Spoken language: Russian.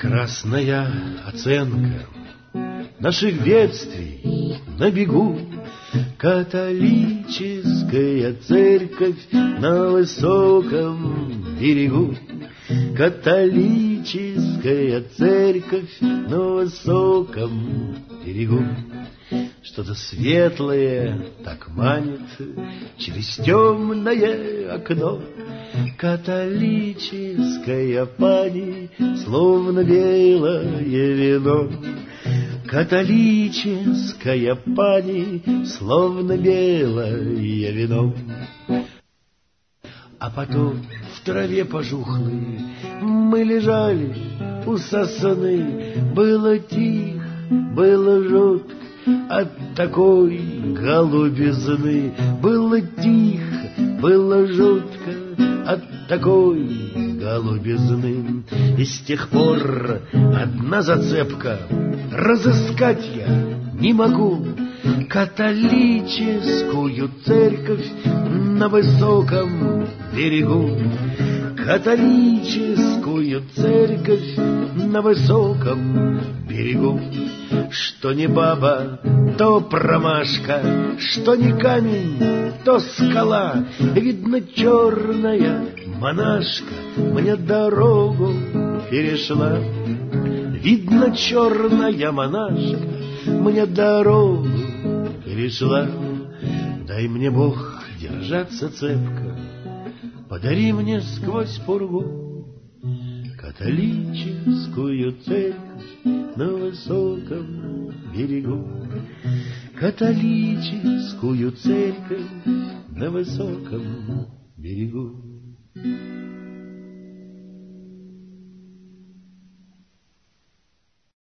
Прекрасная оценка наших бедствий на бегу. Католическая церковь на высоком берегу. Католическая церковь на высоком берегу. Что-то светлое так манит через темное окно. Католическая пани, словно белое вино. Католическая пани, словно белое вино. А потом в траве пожухлой мы лежали у сосны. Было тихо, было жутко от такой голубизны. Было тихо, было жутко от такой голубизны. И с тех пор одна зацепка — разыскать я не могу католическую церковь на высоком берегу. Католическую церковь на высоком берегу. Что не баба, то промашка, что не камень, то скала. Видно, черная монашка мне дорогу перешла. Видно, черная монашка мне дорогу перешла. Дай мне, Бог, держаться цепко, подари мне сквозь пургу католическую церковь на высоком берегу. Католическую церковь на высоком берегу.